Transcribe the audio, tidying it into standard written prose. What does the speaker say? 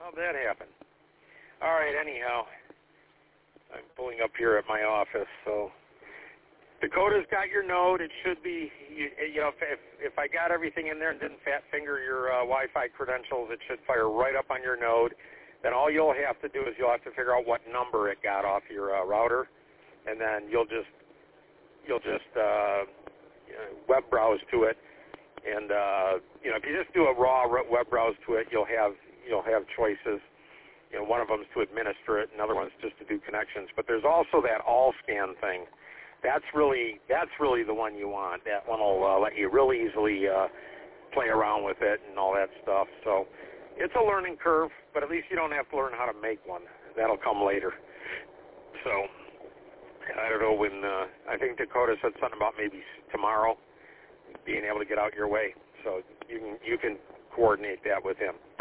How'd that happen? All right, anyhow, I'm pulling up here at my office, so Dakota's got your node. It should be, if I got everything in there and didn't fat finger your Wi-Fi credentials, it should fire right up on your node. Then all you'll have to do is you'll have to figure out what number it got off your router, and then you'll just web browse to it. And if you just do a raw web browse to it, you'll have choices. One of them is to administer it, another one's just to do connections. But there's also that all scan thing. That's really the one you want. That one will let you real easily play around with it and all that stuff. So it's a learning curve, but at least you don't have to learn how to make one. That'll come later. So I don't know when. I think Dakota said something about maybe tomorrow being able to get out your way. So you can coordinate that with him.